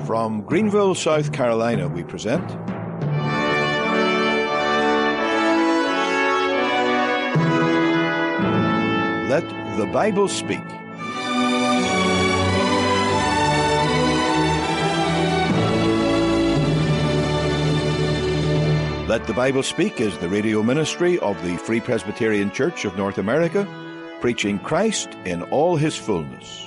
From Greenville, South Carolina, we present Let the Bible Speak. Let the Bible Speak is the radio ministry of the Free Presbyterian Church of North America, preaching Christ in all his fullness.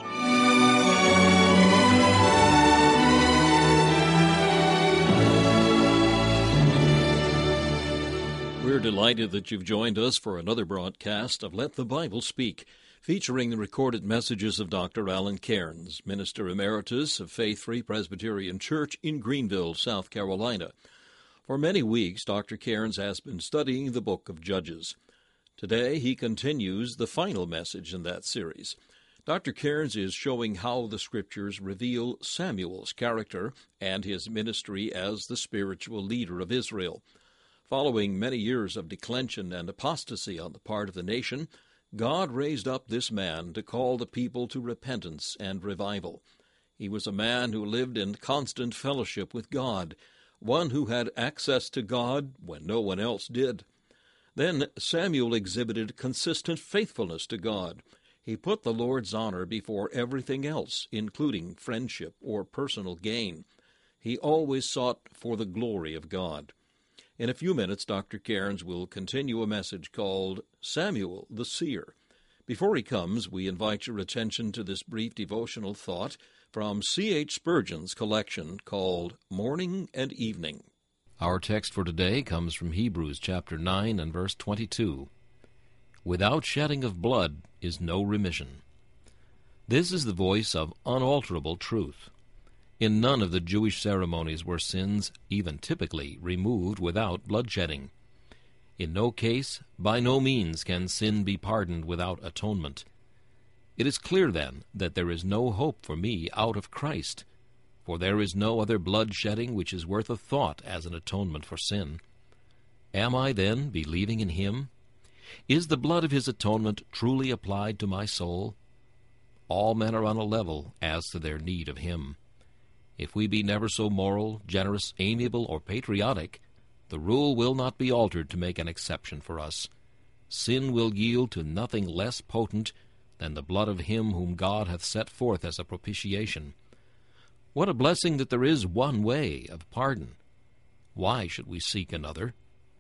We're delighted that you've joined us for another broadcast of Let the Bible Speak, featuring the recorded messages of Dr. Alan Cairns, Minister Emeritus of Faith Free Presbyterian Church in Greenville, South Carolina. For many weeks, Dr. Cairns has been studying the book of Judges. Today, he continues the final message in that series. Dr. Cairns is showing how the Scriptures reveal Samuel's character and his ministry as the spiritual leader of Israel. Following many years of declension and apostasy on the part of the nation, God raised up this man to call the people to repentance and revival. He was a man who lived in constant fellowship with God, one who had access to God when no one else did. Then Samuel exhibited consistent faithfulness to God. He put the Lord's honor before everything else, including friendship or personal gain. He always sought for the glory of God. In a few minutes, Dr. Cairns will continue a message called Samuel the Seer. Before he comes, we invite your attention to this brief devotional thought from C.H. Spurgeon's collection called Morning and Evening. Our text for today comes from Hebrews chapter 9 and verse 22. Without shedding of blood is no remission. This is the voice of unalterable truth. In none of the Jewish ceremonies were sins, even typically, removed without bloodshedding. In no case, by no means, can sin be pardoned without atonement. It is clear, then, that there is no hope for me out of Christ, for there is no other bloodshedding which is worth a thought as an atonement for sin. Am I, then, believing in him? Is the blood of his atonement truly applied to my soul? All men are on a level as to their need of him. If we be never so moral, generous, amiable, or patriotic, the rule will not be altered to make an exception for us. Sin will yield to nothing less potent than the blood of him whom God hath set forth as a propitiation. What a blessing that there is one way of pardon! Why should we seek another?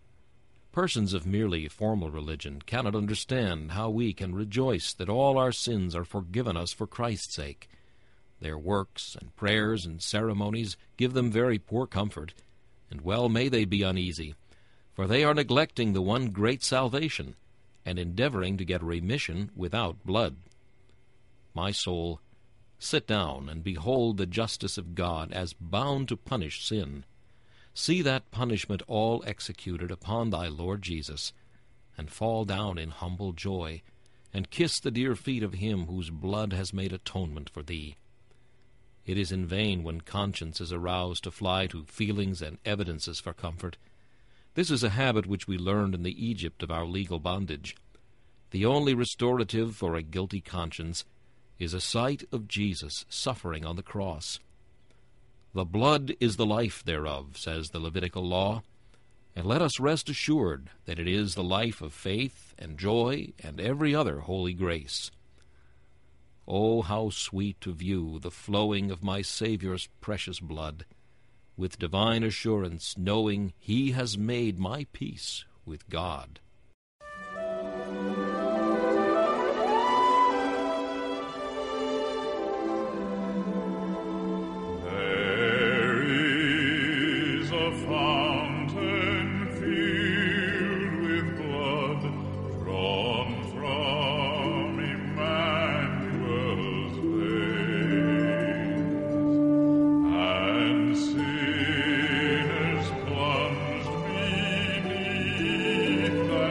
Persons of merely formal religion cannot understand how we can rejoice that all our sins are forgiven us for Christ's sake. Their works and prayers and ceremonies give them very poor comfort, and well may they be uneasy, for they are neglecting the one great salvation, and endeavoring to get remission without blood. My soul, sit down and behold the justice of God as bound to punish sin. See that punishment all executed upon thy Lord Jesus, and fall down in humble joy, and kiss the dear feet of him whose blood has made atonement for thee. It is in vain when conscience is aroused to fly to feelings and evidences for comfort. This is a habit which we learned in the Egypt of our legal bondage. The only restorative for a guilty conscience is a sight of Jesus suffering on the cross. The blood is the life thereof, says the Levitical law, and let us rest assured that it is the life of faith and joy and every other holy grace. Oh, how sweet to view the flowing of my Saviour's precious blood, with divine assurance, knowing he has made my peace with God. There is a fountain filled with blood, drawn from Emmanuel's veins, and sinners plunged beneath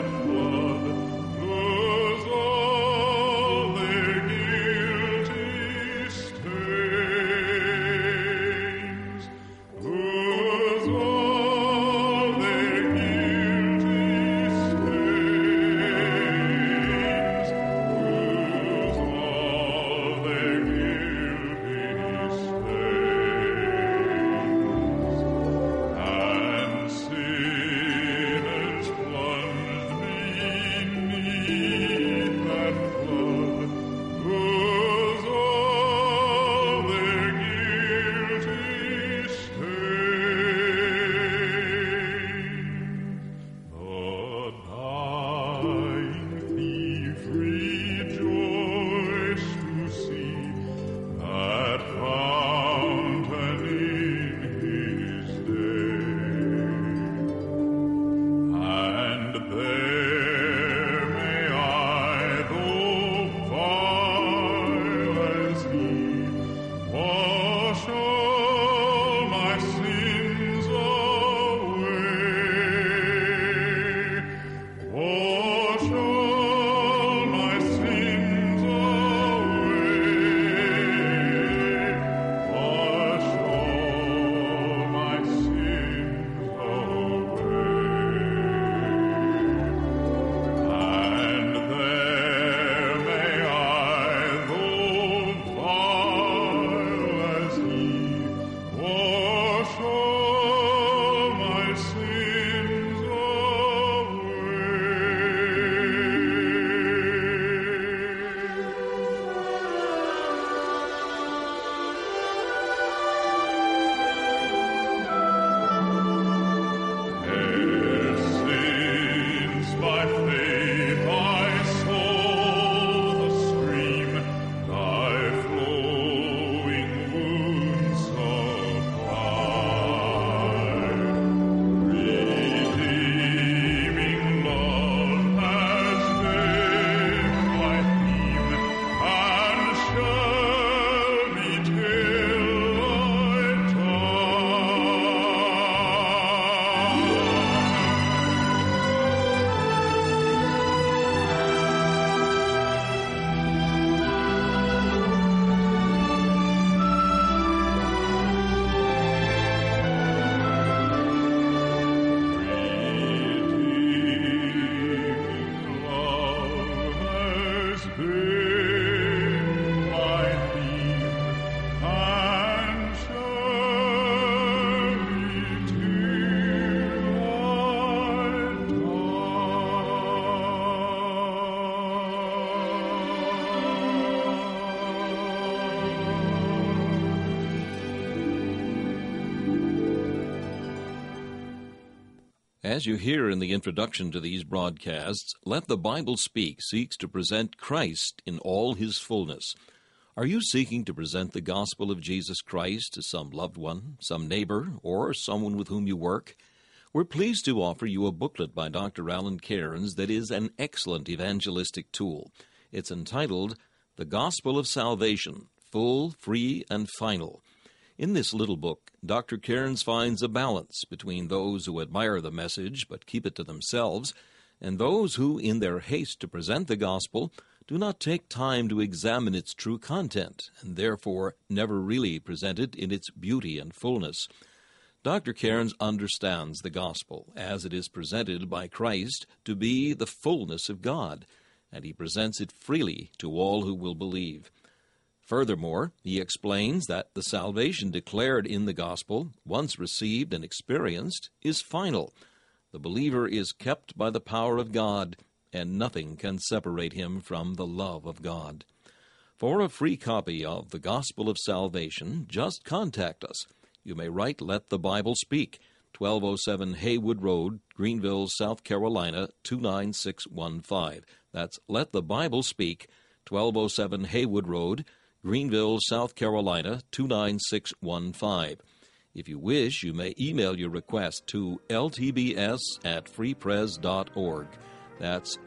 As you hear in the introduction to these broadcasts, Let the Bible Speak seeks to present Christ in all his fullness. Are you seeking to present the gospel of Jesus Christ to some loved one, some neighbor, or someone with whom you work? We're pleased to offer you a booklet by Dr. Alan Cairns that is an excellent evangelistic tool. It's entitled, The Gospel of Salvation, Full, Free, and Final. In this little book, Dr. Cairns finds a balance between those who admire the message but keep it to themselves, and those who, in their haste to present the gospel, do not take time to examine its true content, and therefore never really present it in its beauty and fullness. Dr. Cairns understands the gospel, as it is presented by Christ, to be the fullness of God, and he presents it freely to all who will believe. Furthermore, he explains that the salvation declared in the gospel, once received and experienced, is final. The believer is kept by the power of God, and nothing can separate him from the love of God. For a free copy of The Gospel of Salvation, just contact us. You may write Let the Bible Speak, 1207 Haywood Road, Greenville, South Carolina, 29615. That's Let the Bible Speak, 1207 Haywood Road, Greenville, South Carolina, 29615. If you wish, you may email your request to ltbs@freepres.org. That's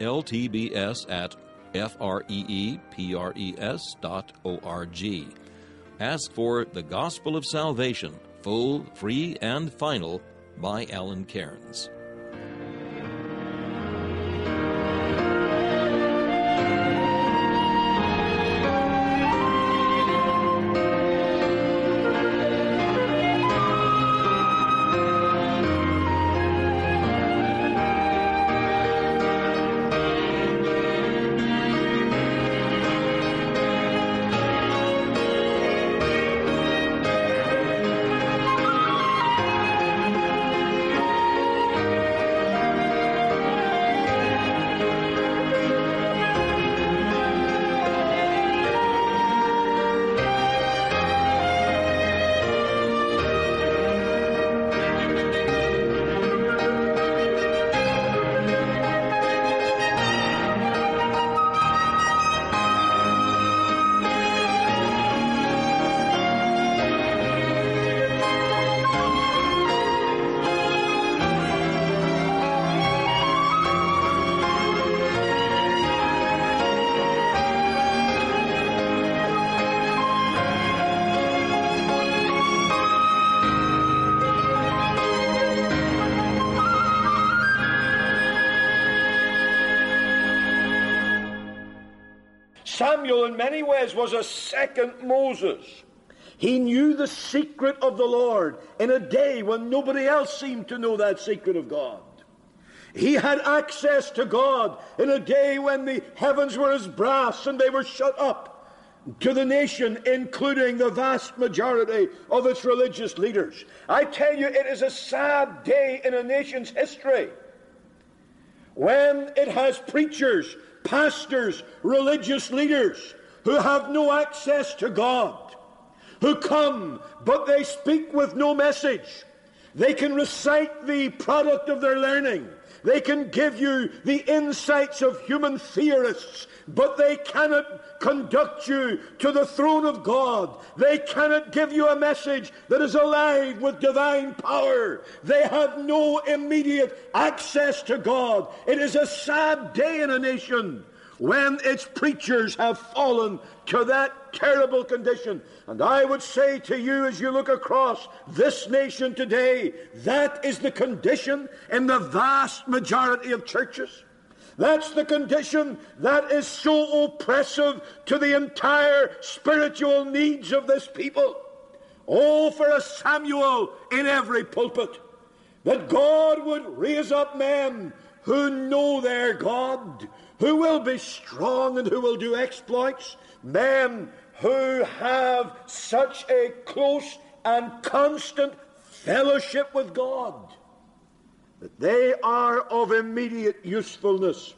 ltbs@freepres.org. Ask for The Gospel of Salvation, Full, Free, and Final by Alan Cairns. Samuel, in many ways, was a second Moses. He knew the secret of the Lord in a day when nobody else seemed to know that secret of God. He had access to God in a day when the heavens were as brass and they were shut up to the nation, including the vast majority of its religious leaders. I tell you, it is a sad day in a nation's history when it has preachers, pastors, religious leaders who have no access to God, who come, but they speak with no message. They can recite the product of their learning. They can give you the insights of human theorists, but they cannot conduct you to the throne of God. They cannot give you a message that is alive with divine power. They have no immediate access to God. It is a sad day in a nation when its preachers have fallen to that terrible condition. And I would say to you, as you look across this nation today, that is the condition in the vast majority of churches. That's the condition that is so oppressive to the entire spiritual needs of this people. Oh, for a Samuel in every pulpit, that God would raise up men who know their God, who will be strong and who will do exploits, men who have such a close and constant fellowship with God that they are of immediate usefulness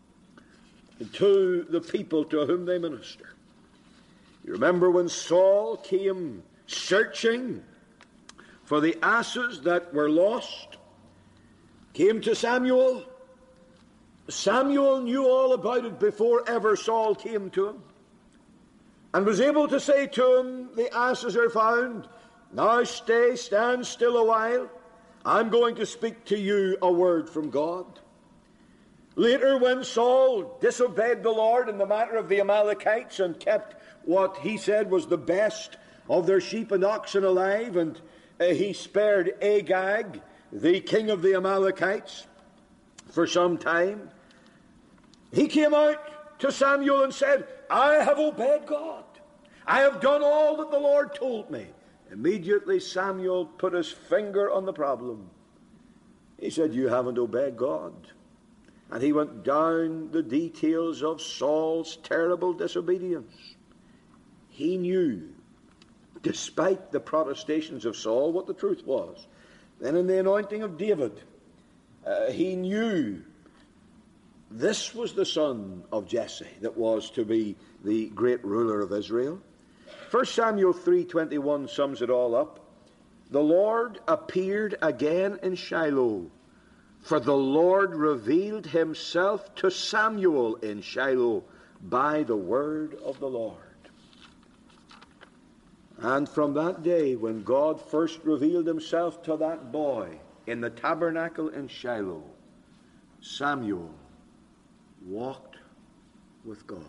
to the people to whom they minister. You remember when Saul came searching for the asses that were lost, came to Samuel. Samuel knew all about it before ever Saul came to him, and was able to say to him, the asses are found. Now stand still a while. I'm going to speak to you a word from God. Later, when Saul disobeyed the Lord in the matter of the Amalekites and kept what he said was the best of their sheep and oxen alive, and he spared Agag, the king of the Amalekites, for some time, he came out to Samuel and said, I have obeyed God. I have done all that the Lord told me. Immediately Samuel put his finger on the problem. He said, you haven't obeyed God. And he went down the details of Saul's terrible disobedience. He knew, despite the protestations of Saul, what the truth was. Then in the anointing of David, he knew this was the son of Jesse that was to be the great ruler of Israel. 1 Samuel 3:21 sums it all up. The Lord appeared again in Shiloh, for the Lord revealed himself to Samuel in Shiloh by the word of the Lord. And from that day, when God first revealed himself to that boy in the tabernacle in Shiloh, Samuel walked with God.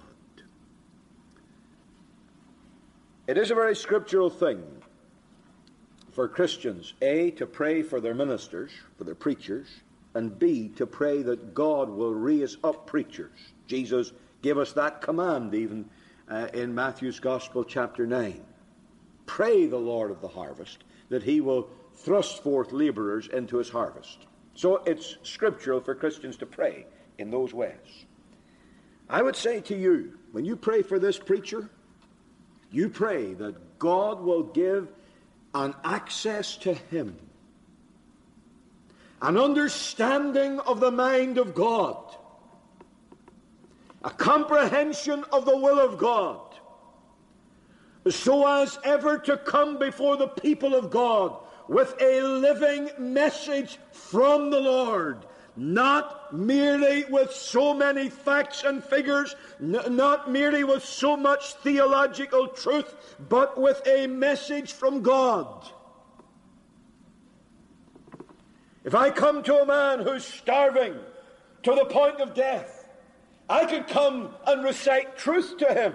It is a very scriptural thing for Christians, A, to pray for their ministers, for their preachers, and B, to pray that God will raise up preachers. Jesus gave us that command even in Matthew's Gospel chapter 9. Pray the Lord of the harvest that he will thrust forth laborers into his harvest. So it's scriptural for Christians to pray in those ways. I would say to you, when you pray for this preacher, you pray that God will give an access to him, an understanding of the mind of God, a comprehension of the will of God, so as ever to come before the people of God with a living message from the Lord, not merely with so many facts and figures, not merely with so much theological truth, but with a message from God. If I come to a man who's starving to the point of death, I could come and recite truth to him.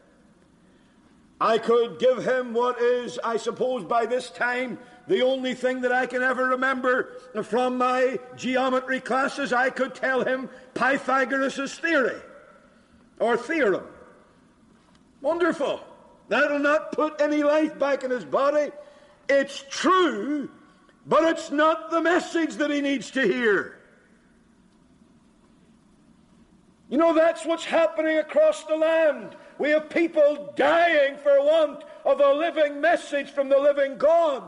I could give him what is, I suppose by this time, the only thing that I can ever remember from my geometry classes. I could tell him Pythagoras' theory or theorem. Wonderful. That'll not put any life back in his body. It's true, but it's not the message that he needs to hear. You know, that's what's happening across the land. We have people dying for want of a living message from the living God.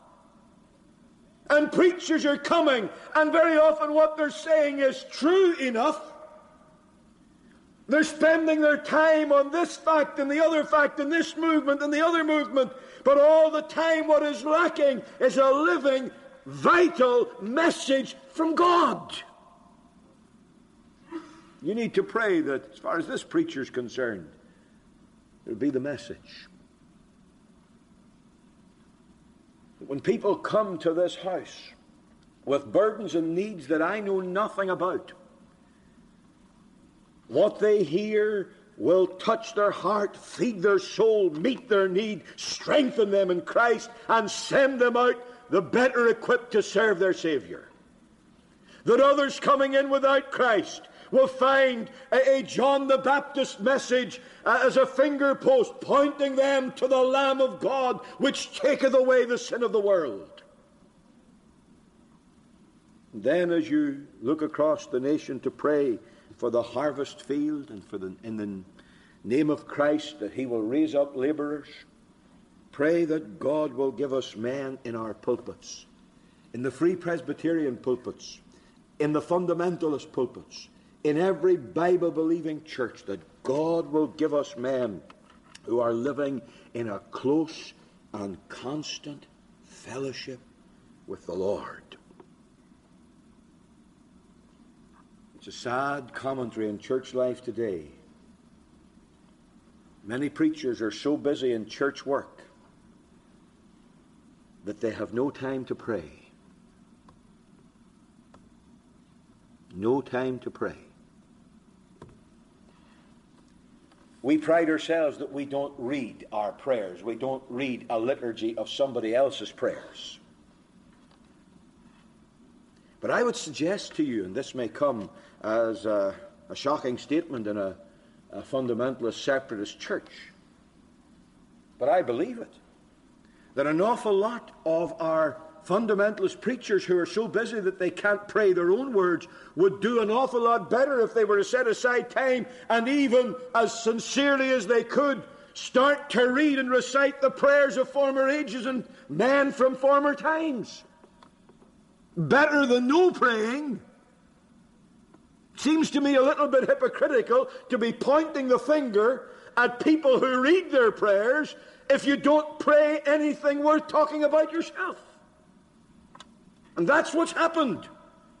And preachers are coming, and very often what they're saying is true enough. They're spending their time on this fact and the other fact and this movement and the other movement, but all the time what is lacking is a living, vital message from God. You need to pray that, as far as this preacher is concerned, it will be the message. When people come to this house with burdens and needs that I know nothing about, what they hear will touch their heart, feed their soul, meet their need, strengthen them in Christ, and send them out the better equipped to serve their Savior. That others coming in without Christ will find a John the Baptist message as a finger post pointing them to the Lamb of God which taketh away the sin of the world. And then as you look across the nation to pray for the harvest field and in the name of Christ that he will raise up laborers, pray that God will give us men in our pulpits, in the Free Presbyterian pulpits, in the fundamentalist pulpits, in every Bible-believing church, that God will give us men who are living in a close and constant fellowship with the Lord. It's a sad commentary in church life today. Many preachers are so busy in church work that they have no time to pray. No time to pray. We pride ourselves that we don't read our prayers. We don't read a liturgy of somebody else's prayers. But I would suggest to you, and this may come as a shocking statement in a fundamentalist separatist church, but I believe it, that an awful lot of our fundamentalist preachers who are so busy that they can't pray their own words would do an awful lot better if they were to set aside time and even as sincerely as they could start to read and recite the prayers of former ages and men from former times. Better than no praying. Seems to me a little bit hypocritical to be pointing the finger at people who read their prayers if you don't pray anything worth talking about yourself. And that's what's happened.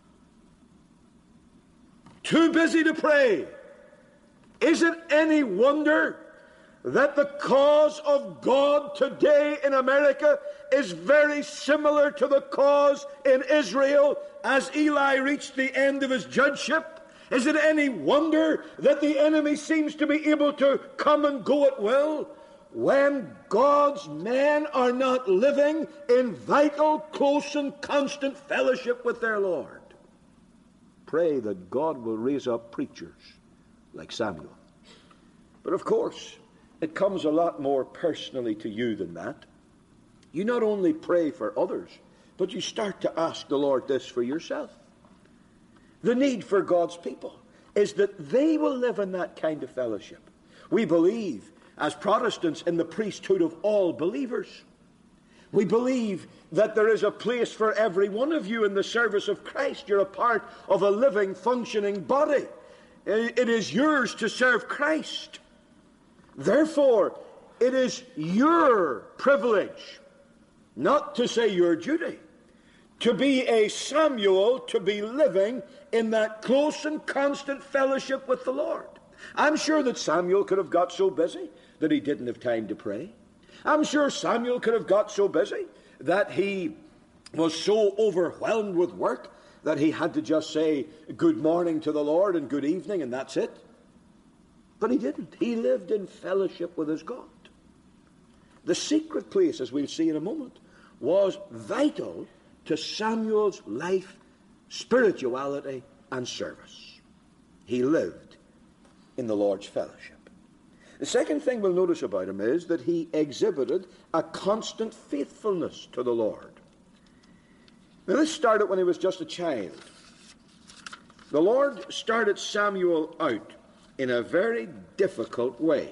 Too busy to pray. Is it any wonder that the cause of God today in America is very similar to the cause in Israel as Eli reached the end of his judgeship? Is it any wonder that the enemy seems to be able to come and go at will when God's men are not living in vital, close and constant fellowship with their Lord? Pray that God will raise up preachers like Samuel. But of course, it comes a lot more personally to you than that. You not only pray for others, but you start to ask the Lord this for yourself. The need for God's people is that they will live in that kind of fellowship. We believe, as Protestants, in the priesthood of all believers. We believe that there is a place for every one of you in the service of Christ. You're a part of a living, functioning body. It is yours to serve Christ. Therefore, it is your privilege, not to say your duty, to be a Samuel, to be living in that close and constant fellowship with the Lord. I'm sure that Samuel could have got so busy that he didn't have time to pray. I'm sure Samuel could have got so busy that he was so overwhelmed with work that he had to just say good morning to the Lord and good evening and that's it. But he didn't. He lived in fellowship with his God. The secret place, as we'll see in a moment, was vital to Samuel's life, spirituality, and service. He lived in the Lord's fellowship. The second thing we'll notice about him is that he exhibited a constant faithfulness to the Lord. Now this started when he was just a child. The Lord started Samuel out in a very difficult way.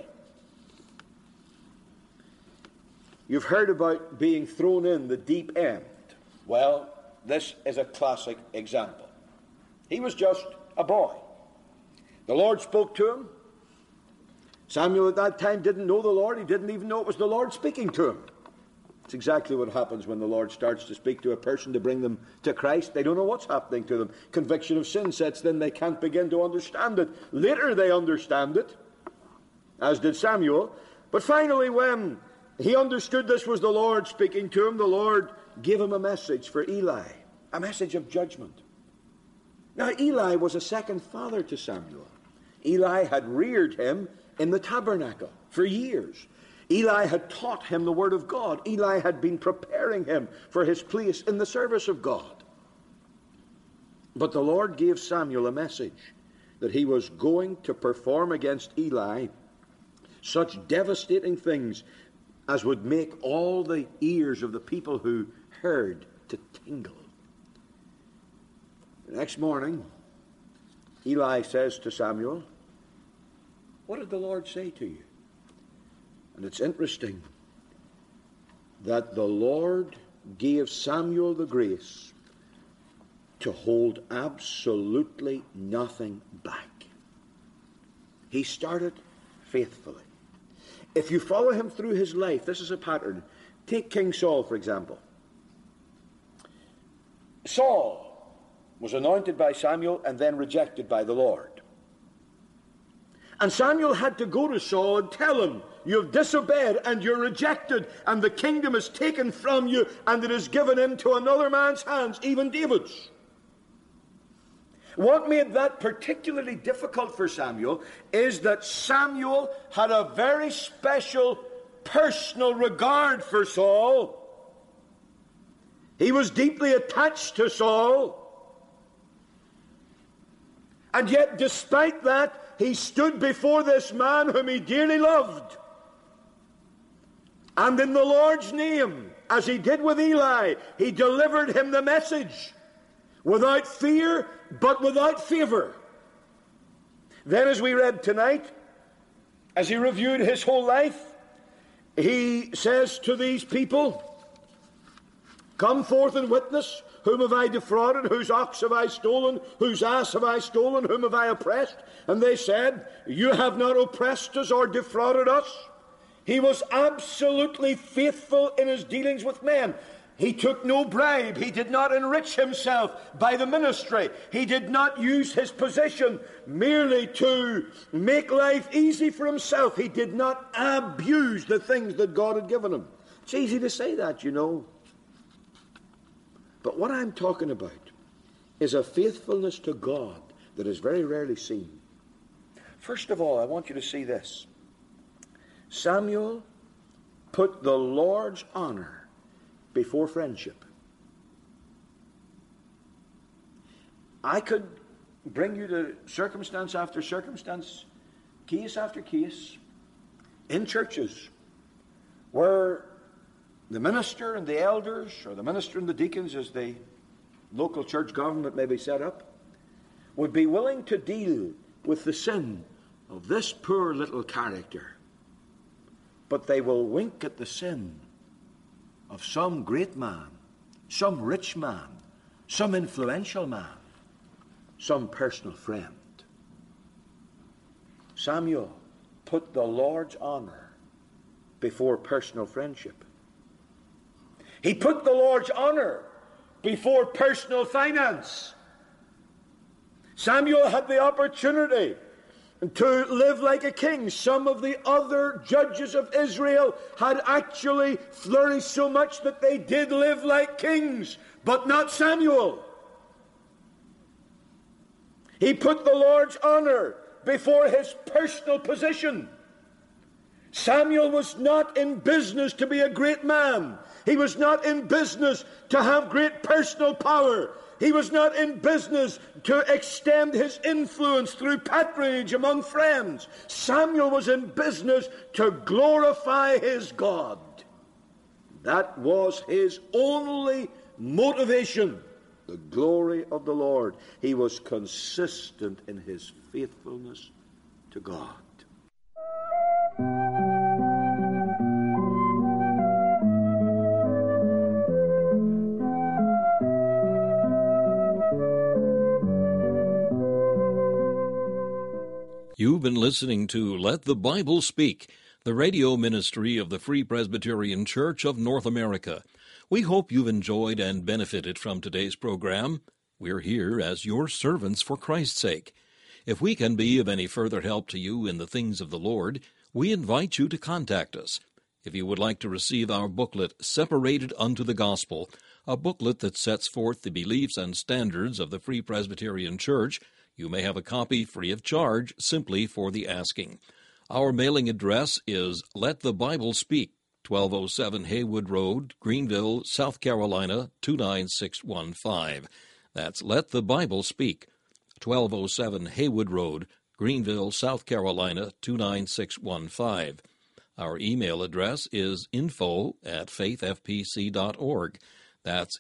You've heard about being thrown in the deep end. Well, this is a classic example. He was just a boy. The Lord spoke to him. Samuel at that time didn't know the Lord. He didn't even know it was the Lord speaking to him. It's exactly what happens when the Lord starts to speak to a person to bring them to Christ. They don't know what's happening to them. Conviction of sin sets in. They can't begin to understand it. Later they understand it, as did Samuel. But finally, when he understood this was the Lord speaking to him, the Lord gave him a message for Eli, a message of judgment. Now, Eli was a second father to Samuel. Eli had reared him in the tabernacle for years. Eli had taught him the word of God. Eli had been preparing him for his place in the service of God. But the Lord gave Samuel a message that he was going to perform against Eli such devastating things as would make all the ears of the people who heard to tingle. The next morning, Eli says to Samuel, "What did the Lord say to you?" And it's interesting that the Lord gave Samuel the grace to hold absolutely nothing back. He started faithfully. If you follow him through his life, this is a pattern. Take King Saul, for example. Saul was anointed by Samuel and then rejected by the Lord. And Samuel had to go to Saul and tell him, you've disobeyed and you're rejected, and the kingdom is taken from you and it is given into another man's hands, even David's. What made that particularly difficult for Samuel is that Samuel had a very special personal regard for Saul. He was deeply attached to Saul. And yet, despite that, he stood before this man whom he dearly loved. And in the Lord's name, as he did with Eli, he delivered him the message without fear, but without favor. Then, as we read tonight, as he reviewed his whole life, he says to these people, come forth and witness. Whom have I defrauded? Whose ox have I stolen? Whose ass have I stolen? Whom have I oppressed? And they said, you have not oppressed us or defrauded us. He was absolutely faithful in his dealings with men. He took no bribe. He did not enrich himself by the ministry. He did not use his position merely to make life easy for himself. He did not abuse the things that God had given him. It's easy to say that, you know. But what I'm talking about is a faithfulness to God that is very rarely seen. First of all, I want you to see this. Samuel put the Lord's honor before friendship. I could bring you to circumstance after circumstance, case after case, in churches where the minister and the elders, or the minister and the deacons, as the local church government may be set up, would be willing to deal with the sin of this poor little character. But they will wink at the sin of some great man, some rich man, some influential man, some personal friend. Samuel put the Lord's honor before personal friendship. He put the Lord's honor before personal finance. Samuel had the opportunity to live like a king. Some of the other judges of Israel had actually flourished so much that they did live like kings, but not Samuel. He put the Lord's honor before his personal position. Samuel was not in business to be a great man. He was not in business to have great personal power. He was not in business to extend his influence through patronage among friends. Samuel was in business to glorify his God. That was his only motivation, the glory of the Lord. He was consistent in his faithfulness to God. You've been listening to Let the Bible Speak, the radio ministry of the Free Presbyterian Church of North America. We hope you've enjoyed and benefited from today's program. We're here as your servants for Christ's sake. If we can be of any further help to you in the things of the Lord, we invite you to contact us. If you would like to receive our booklet, Separated unto the Gospel, a booklet that sets forth the beliefs and standards of the Free Presbyterian Church, you may have a copy free of charge simply for the asking. Our mailing address is Let the Bible Speak, 1207 Haywood Road, Greenville, South Carolina, 29615. That's Let the Bible Speak, 1207 Haywood Road, Greenville, South Carolina, 29615. Our email address is info@faithfpc.org. That's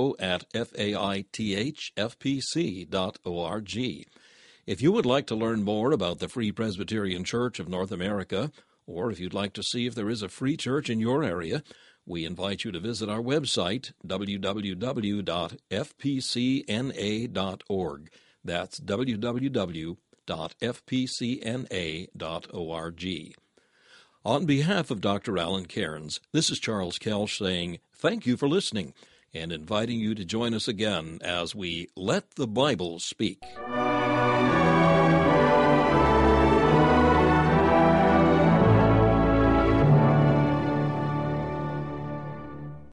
info@faithfpc.org. If you would like to learn more about the Free Presbyterian Church of North America, or if you'd like to see if there is a free church in your area, we invite you to visit our website, www.fpcna.org. That's www.fpcna.org. On behalf of Dr. Alan Cairns, this is Charles Kelsch saying thank you for listening. and inviting you to join us again as we Let the Bible Speak.